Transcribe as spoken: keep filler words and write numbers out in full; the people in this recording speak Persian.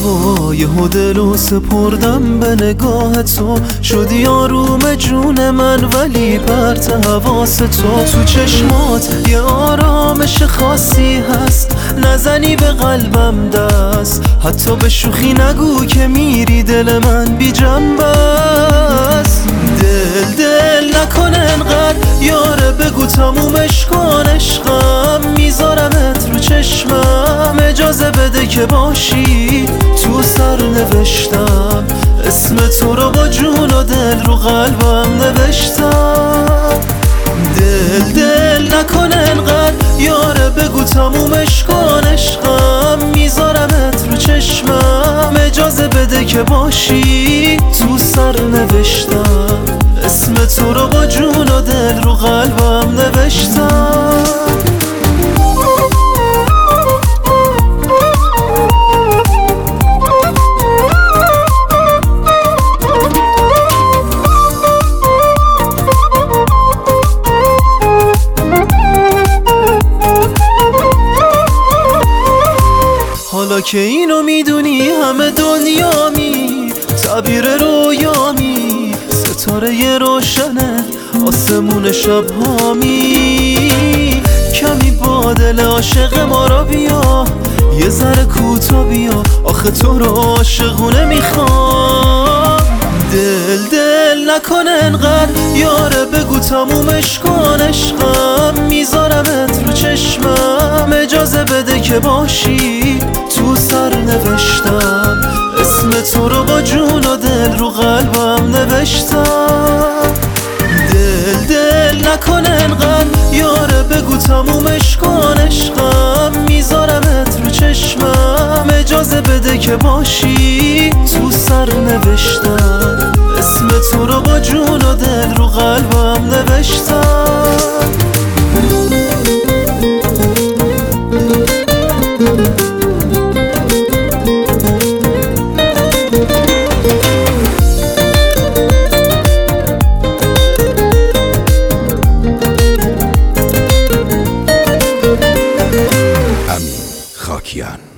های دلو سپردم به نگاه تو، شدی آروم جون من ولی پرت حواس تو. تو چشمات یه آرامش خاصی هست، نزنی به قلبم دست، حتی به شوخی نگو که میری دل من بی جنبه است. دل دل نکنه انقدر یاره، بگو تمومش کن عشقم، میذارمت رو چشمم، اجازه بده که باشی. تو سر نوشتم اسم تو رو با جون و دل رو قلبم نوشتم. دل دل نکنه انقدر یاره، بگو تمومش کن عشقم، میذارمت رو چشمم، اجازه بده که باشی. تو سر نوشتم اسم تو رو با جون و دل رو قلبم نوشتم. حالا که اینو میدونی همه دنیامی، تعبیر رویامی، ستاره روشنه آسمون شبهامی. کمی با دل عاشق ما را بیا، یه ذره کوتا بیا، آخه تو رو عاشقونه میخوام. دل دل نکنه انقدر یاره، بگو تمومش کن عشقم، میذارمت رو چشمم، اجازه بده که باشی. تو سر نوشتم اسم تو رو با جون و دل رو قلبم نوشتم. دل دل نکنه انقدر یاره، بگو تمومش کن عشقم، میذارمت رو چشمم، اجازه بده که باشی. تو سر نوشتم اسم تو رو با جون و دل رو قلبم نوشتم. امین خاکیان.